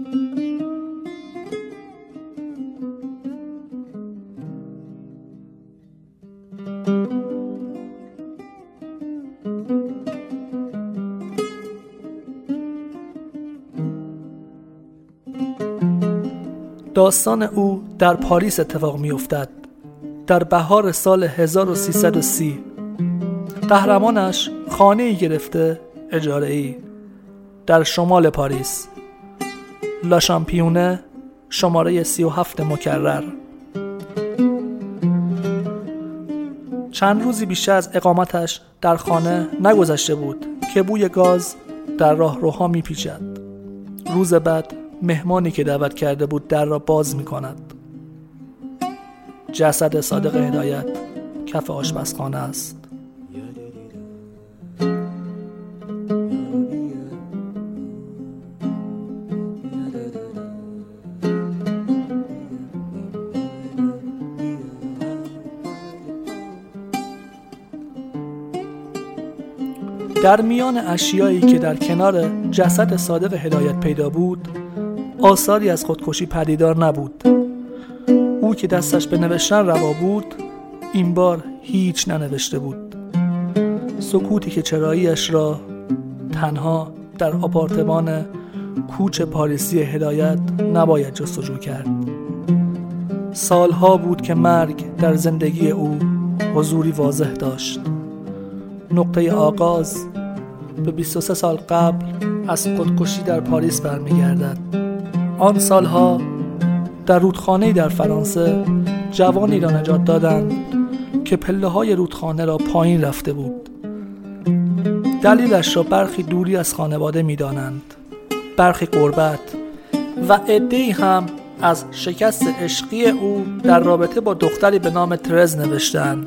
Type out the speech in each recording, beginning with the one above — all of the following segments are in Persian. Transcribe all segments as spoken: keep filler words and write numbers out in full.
داستان او در پاریس اتفاق می افتد در بهار سال هزار و سیصد و سی. قهرمانش خانه‌ای گرفته اجاره‌ای در شمال پاریس، لا شامپیونه، شماره سی و هفت مکرر. چند روزی بیشتر از اقامتش در خانه نگذشته بود که بوی گاز در راهروها میپیچد. روز بعد مهمانی که دعوت کرده بود در را باز میکند. جسد صادق هدایت کف آشپزخانه است. در میان اشیایی که در کنار جسد صادق هدایت پیدا بود، آثاری از خودکشی پدیدار نبود. او که دستش به نوشتن روا بود، این بار هیچ ننوشته بود. سکوتی که چراییش را تنها در آپارتمان کوچ پاریسی هدایت نباید جستجو کرد. سالها بود که مرگ در زندگی او حضوری واضح داشت. نقطه آغاز به بیست و سه سال قبل از خودکشی در پاریس برمیگردد. آن سالها در رودخانه‌ای در فرانسه جوانی را نجات دادند که پله‌های رودخانه را پایین رفته بود. دلیلش را برخی دوری از خانواده می‌دانند، برخی غربت و عده‌ای هم از شکست عشقی او در رابطه با دختری به نام ترز نوشتند.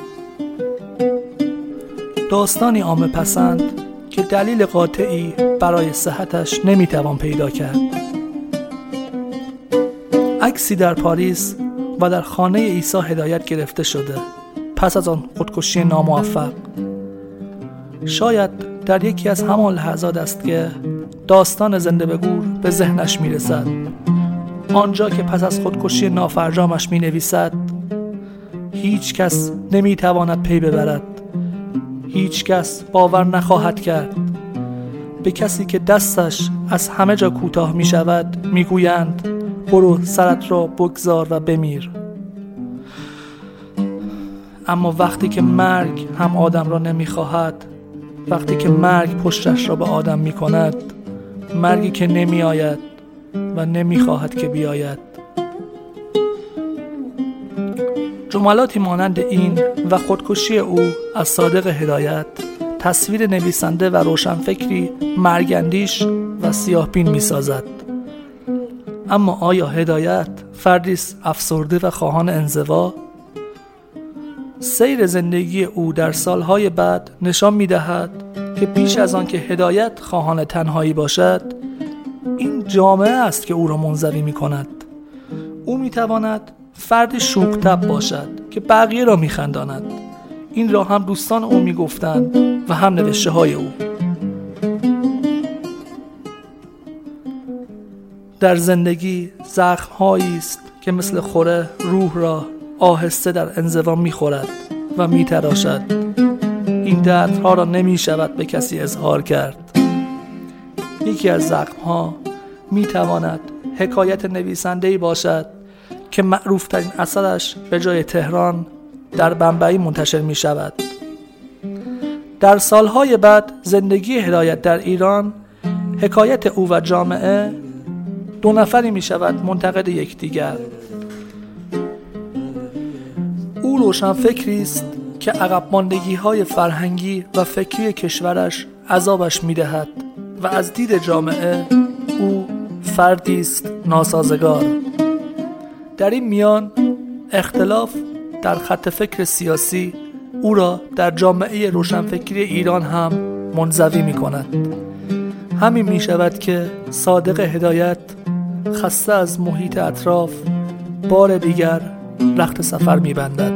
داستانی عامه پسند که دلیل قاطعی برای صحتش نمیتوان پیدا کرد. عکسی در پاریس و در خانه عیسی هدایت گرفته شده پس از آن خودکشی ناموفق. شاید در یکی از همان لحظات است که داستان زنده به گور به ذهنش میرسد، آنجا که پس از خودکشی نافرجامش می نویسد: هیچ کس نمیتواند پی ببرد، هیچ کس باور نخواهد کرد. به کسی که دستش از همه جا کوتاه می شود می گویند برو سرت را بگذار و بمیر. اما وقتی که مرگ هم آدم را نمی خواهد، وقتی که مرگ پشتش را به آدم می کند، مرگی که نمی آید و نمی خواهد که بیاید. جملاتی مانند این و خودکشی او از صادق هدایت تصویر نویسنده و روشنفکری مرگندیش و سیاه‌بین می سازد. اما آیا هدایت فردی است افسرده و خواهان انزوا؟ سیر زندگی او در سالهای بعد نشان می دهد که پیش از آن که هدایت خواهان تنهایی باشد، این جامعه است که او را منزوی می کند. او می تواند فردی شوخ‌طبع باشد که بقیه را می خنداند. این را هم دوستان او می گفتند و هم نوشته های او. در زندگی زخم‌هایی است که مثل خوره روح را آهسته در انزوا می خورد و می تراشد. این دردها را نمی شود به کسی اظهار کرد. یکی از زخم‌ها می تواند حکایت نویسنده‌ای باشد که معروفترین اثرش به جای تهران در بمبئی منتشر می شود. در سالهای بعد زندگی هدایت در ایران، حکایت او و جامعه دو نفری می شود منتقد یکدیگر. او روشنفکری است که عقب ماندگی های فرهنگی و فکری کشورش عذابش می دهد و از دید جامعه او فردی است ناسازگار. در این میان اختلاف در خط فکر سیاسی او را در جامعه روشنفکری ایران هم منزوی می کند. همین می شود که صادق هدایت خسته از محیط اطراف بار دیگر رخت سفر می بندد.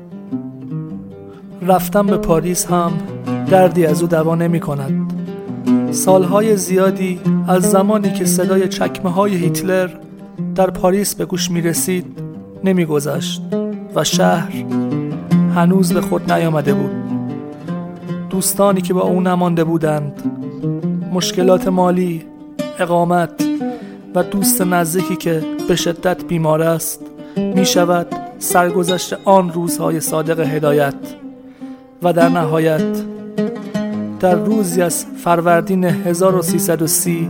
رفتن به پاریس هم دردی از او دوا نمی کند. سالهای زیادی از زمانی که صدای چکمه های هیتلر در پاریس به گوش می رسید نمی گذشت و شهر هنوز به خود نیامده بود. دوستانی که با او نمانده بودند، مشکلات مالی، اقامت و دوست نزدیکی که به شدت بیمار است، می شود سرگذشت آن روزهای صادق هدایت. و در نهایت در روزی از فروردین هزار و سیصد و سی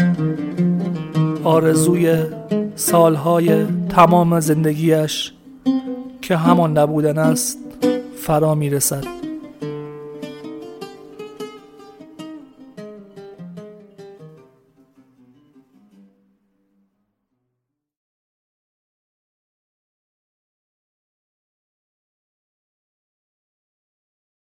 آرزوی سالهای تمام زندگیش که همان نبودن است فرا می رسد.